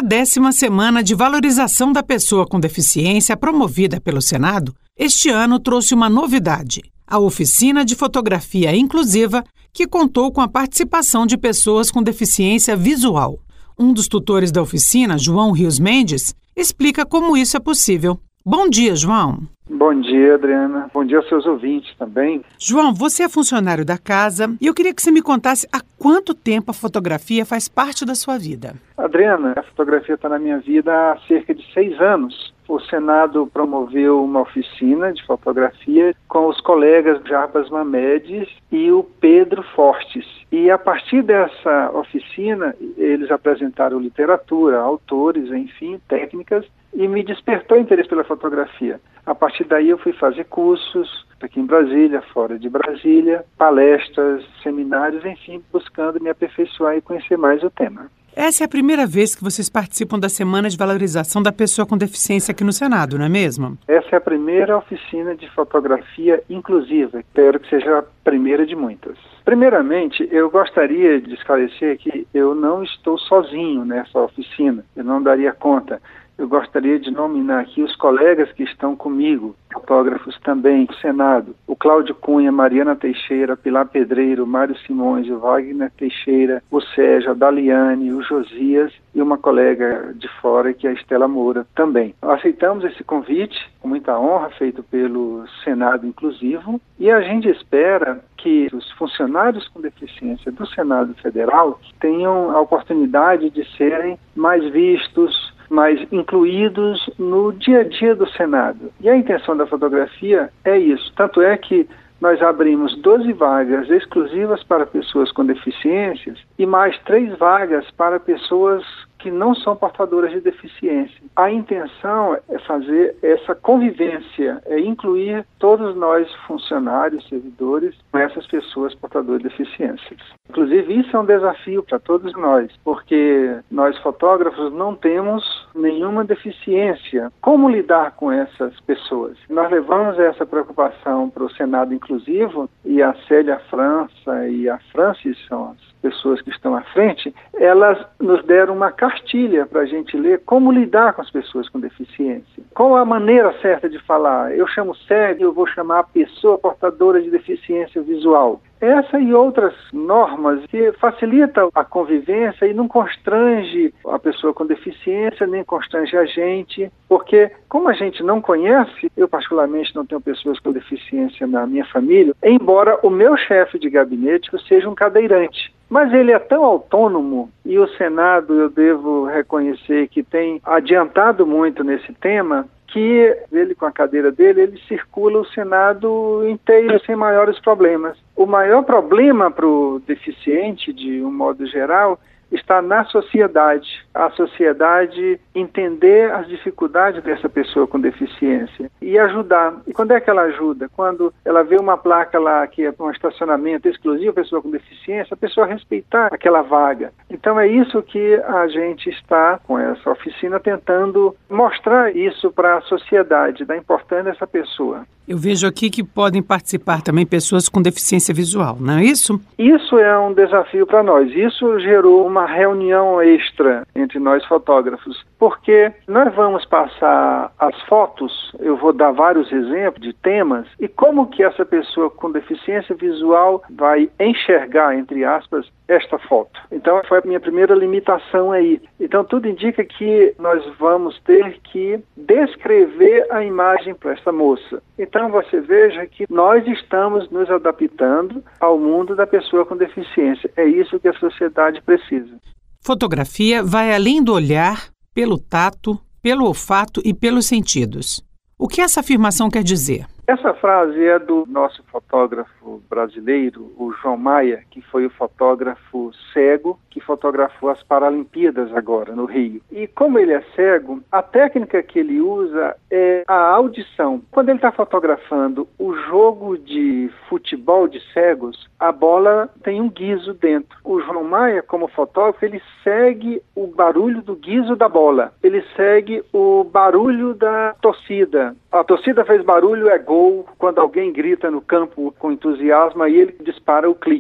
A 10ª Semana de Valorização da Pessoa com Deficiência, promovida pelo Senado, este ano trouxe uma novidade: a Oficina de Fotografia Inclusiva, que contou com a participação de pessoas com deficiência visual. Um dos tutores da oficina, João Rios Mendes, explica como isso é possível. Bom dia, João. Bom dia, Adriana. Bom dia aos seus ouvintes também. João, você é funcionário da casa e eu queria que você me contasse há quanto tempo a fotografia faz parte da sua vida. Adriana, a fotografia está na minha vida há cerca de 6 anos. O Senado promoveu uma oficina de fotografia com os colegas Jarbas Mamedes e o Pedro Fortes. E a partir dessa oficina, eles apresentaram literatura, autores, enfim, técnicas, e me despertou interesse pela fotografia. A partir daí eu fui fazer cursos aqui em Brasília, fora de Brasília, palestras, seminários, enfim, buscando me aperfeiçoar e conhecer mais o tema. Essa é a primeira vez que vocês participam da Semana de Valorização da Pessoa com Deficiência aqui no Senado, não é mesmo? Essa é a primeira oficina de fotografia inclusiva. Espero que seja a primeira de muitas. Primeiramente, eu gostaria de esclarecer que eu não estou sozinho nessa oficina. Eu não daria conta. Eu gostaria de nominar aqui os colegas que estão comigo, fotógrafos também do Senado. O Cláudio Cunha, Mariana Teixeira, Pilar Pedreiro, Mário Simões, o Wagner Teixeira, o Sérgio, a Daliane, o Josias e uma colega de fora, que é a Estela Moura, também. Aceitamos esse convite, com muita honra, feito pelo Senado Inclusivo, e a gente espera que os funcionários com deficiência do Senado Federal tenham a oportunidade de serem mais vistos, mais incluídos no dia a dia do Senado. E a intenção da fotografia é isso. Tanto é que nós abrimos 12 vagas exclusivas para pessoas com deficiências e mais 3 vagas para pessoas que não são portadoras de deficiência. A intenção é fazer essa convivência, é incluir todos nós funcionários, servidores, com essas pessoas portadoras de deficiências. Inclusive, isso é um desafio para todos nós, porque nós fotógrafos não temos nenhuma deficiência. Como lidar com essas pessoas? Nós levamos essa preocupação para o Senado Inclusivo, e a Célia França e a Francis são as pessoas que estão à frente, elas nos deram uma cartilha para a gente ler como lidar com as pessoas com deficiência. Qual a maneira certa de falar? Eu chamo cego, eu vou chamar a pessoa portadora de deficiência visual. Essa e outras normas que facilitam a convivência e não constrange a pessoa com deficiência, nem constrange a gente, porque como a gente não conhece, eu particularmente não tenho pessoas com deficiência na minha família, embora o meu chefe de gabinete seja um cadeirante. Mas ele é tão autônomo, e o Senado, eu devo reconhecer que tem adiantado muito nesse tema, que ele, com a cadeira dele, ele circula o Senado inteiro sem maiores problemas. O maior problema para o deficiente, de um modo geral, está na sociedade. A sociedade entender as dificuldades dessa pessoa com deficiência e ajudar. E quando é que ela ajuda? Quando ela vê uma placa lá que é um estacionamento exclusivo para pessoa com deficiência, a pessoa respeitar aquela vaga. Então é isso que a gente está, com essa oficina, tentando mostrar isso para a sociedade, da importância dessa pessoa. Eu vejo aqui que podem participar também pessoas com deficiência visual, não é isso? Isso é um desafio para nós. Isso gerou uma reunião extra entre nós fotógrafos, porque nós vamos passar as fotos, eu vou dar vários exemplos de temas, e como que essa pessoa com deficiência visual vai enxergar, entre aspas, esta foto. Então foi a minha primeira limitação aí. Então tudo indica que nós vamos ter que descrever a imagem para essa moça. Então você veja que nós estamos nos adaptando ao mundo da pessoa com deficiência. É isso que a sociedade precisa. Fotografia vai além do olhar, pelo tato, pelo olfato e pelos sentidos. O que essa afirmação quer dizer? Essa frase é do nosso fotógrafo brasileiro, o João Maia, que foi o fotógrafo cego que fotografou as Paralimpíadas agora, no Rio. E como ele é cego, a técnica que ele usa é a audição. Quando ele está fotografando o jogo de futebol de cegos, a bola tem um guizo dentro. O João Maia, como fotógrafo, ele segue o barulho do guizo da bola. Ele segue o barulho da torcida. A torcida fez barulho, é gol. Quando alguém grita no campo com entusiasmo, aí ele dispara o clique.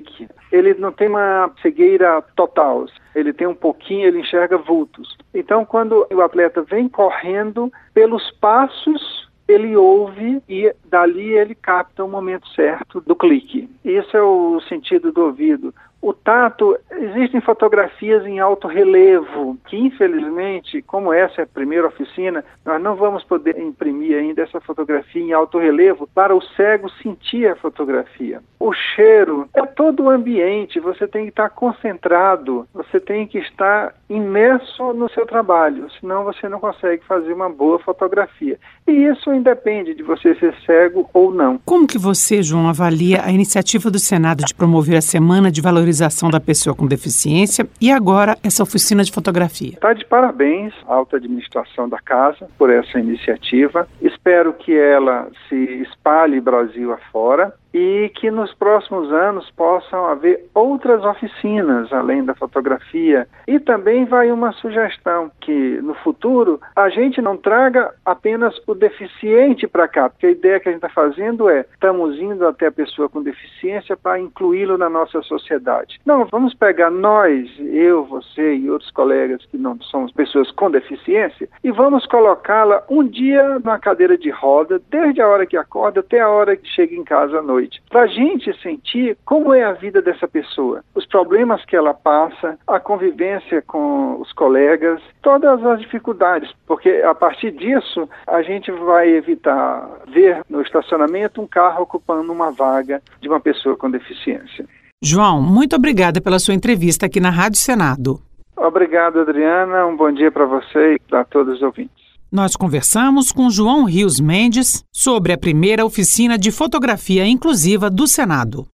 ele não tem uma cegueira total, ele tem um pouquinho, ele enxerga vultos. Então, quando o atleta vem correndo, pelos passos, ele ouve e dali ele capta o momento certo do clique. Isso é o sentido do ouvido. O tato, existem fotografias em alto relevo, que infelizmente, como essa é a primeira oficina, nós não vamos poder imprimir ainda essa fotografia em alto relevo para o cego sentir a fotografia. O cheiro é todo o ambiente, você tem que estar concentrado, você tem que estar imerso no seu trabalho, senão você não consegue fazer uma boa fotografia. E isso independe de você ser cego ou não. Como que você, João, avalia a iniciativa do Senado de promover a Semana de Valorização da Pessoa com Deficiência e agora essa oficina de fotografia? Está de parabéns à alta administração da casa por essa iniciativa. Espero que ela se espalhe Brasil afora e que nos próximos anos possam haver outras oficinas além da fotografia. E também vai uma sugestão que no futuro a gente não traga apenas o deficiente para cá, porque a ideia que a gente está fazendo estamos indo até a pessoa com deficiência para incluí-lo na nossa sociedade. Não, vamos pegar nós, eu, você e outros colegas que não somos pessoas com deficiência e vamos colocá-la um dia na cadeira de roda, desde a hora que acorda até a hora que chega em casa à noite. Para a gente sentir como é a vida dessa pessoa, os problemas que ela passa, a convivência com os colegas, todas as dificuldades, porque a partir disso a gente vai evitar ver no estacionamento um carro ocupando uma vaga de uma pessoa com deficiência. João, muito obrigada pela sua entrevista aqui na Rádio Senado. Obrigado, Adriana. Um bom dia para você e para todos os ouvintes. Nós conversamos com João Rios Mendes sobre a primeira oficina de fotografia inclusiva do Senado.